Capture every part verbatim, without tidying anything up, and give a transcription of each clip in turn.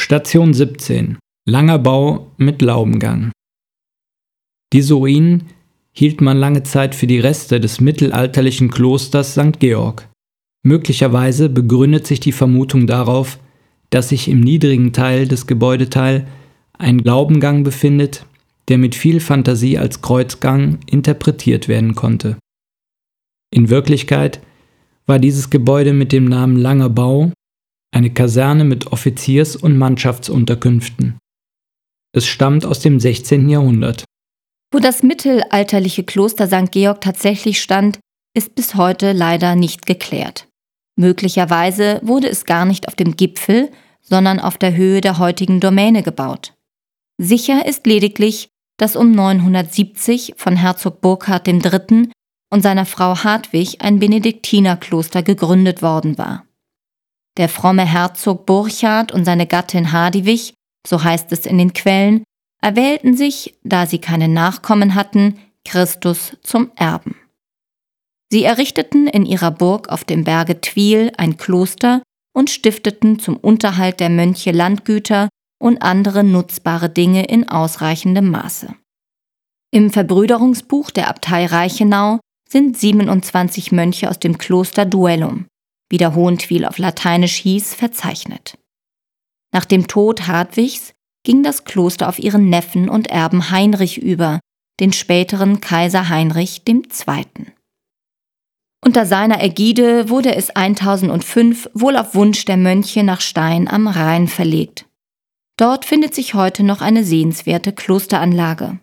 Station siebzehn. Langer Bau mit Laubengang. Diese Ruinen hielt man lange Zeit für die Reste des mittelalterlichen Klosters Sankt Georg. Möglicherweise begründet sich die Vermutung darauf, dass sich im niedrigen Teil des Gebäudeteils ein Laubengang befindet, der mit viel Fantasie als Kreuzgang interpretiert werden konnte. In Wirklichkeit war dieses Gebäude mit dem Namen Langer Bau eine Kaserne mit Offiziers- und Mannschaftsunterkünften. Es stammt aus dem sechzehnten Jahrhundert. Wo das mittelalterliche Kloster Sankt Georg tatsächlich stand, ist bis heute leider nicht geklärt. Möglicherweise wurde es gar nicht auf dem Gipfel, sondern auf der Höhe der heutigen Domäne gebaut. Sicher ist lediglich, dass um neunhundertsiebzig von Herzog Burkhard der Dritte und seiner Frau Hartwig ein Benediktinerkloster gegründet worden war. Der fromme Herzog Burchard und seine Gattin Hadewig, so heißt es in den Quellen, erwählten sich, da sie keine Nachkommen hatten, Christus zum Erben. Sie errichteten in ihrer Burg auf dem Berge Twil ein Kloster und stifteten zum Unterhalt der Mönche Landgüter und andere nutzbare Dinge in ausreichendem Maße. Im Verbrüderungsbuch der Abtei Reichenau sind siebenundzwanzig Mönche aus dem Kloster Duellum, wie der Hohentwil auf Lateinisch hieß, verzeichnet. Nach dem Tod Hartwigs ging das Kloster auf ihren Neffen und Erben Heinrich über, den späteren Kaiser Heinrich der Zweite. Unter seiner Ägide wurde es eintausendfünf wohl auf Wunsch der Mönche nach Stein am Rhein verlegt. Dort findet sich heute noch eine sehenswerte Klosteranlage.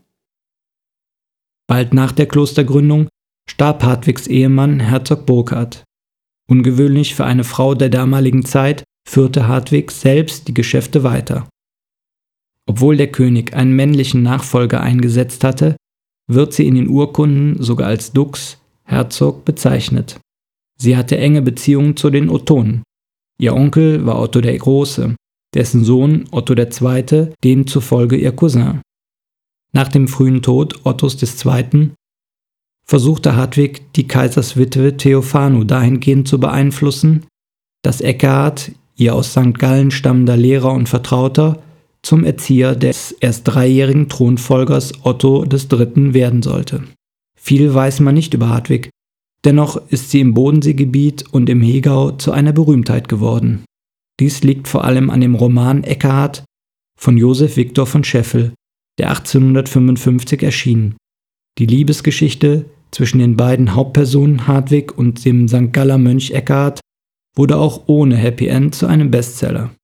Bald nach der Klostergründung starb Hartwigs Ehemann Herzog Burkhard. Ungewöhnlich für eine Frau der damaligen Zeit führte Hartwig selbst die Geschäfte weiter. Obwohl der König einen männlichen Nachfolger eingesetzt hatte, wird sie in den Urkunden sogar als Dux, Herzog, bezeichnet. Sie hatte enge Beziehungen zu den Ottonen. Ihr Onkel war Otto der Große, dessen Sohn Otto der Zweite, demzufolge ihr Cousin. Nach dem frühen Tod Ottos des Zweiten versuchte Hartwig, die Kaiserswitwe Theophano dahingehend zu beeinflussen, dass Ekkehard, ihr aus Sankt Gallen stammender Lehrer und Vertrauter, zum Erzieher des erst dreijährigen Thronfolgers Otto des Dritten werden sollte. Viel weiß man nicht über Hartwig, dennoch ist sie im Bodenseegebiet und im Hegau zu einer Berühmtheit geworden. Dies liegt vor allem an dem Roman Ekkehard von Joseph Victor von Scheffel, der achtzehnhundertfünfundfünfzig erschien. Die Liebesgeschichte zwischen den beiden Hauptpersonen Hartwig und dem Sankt Galler Mönch Ekkehard wurde auch ohne Happy End zu einem Bestseller.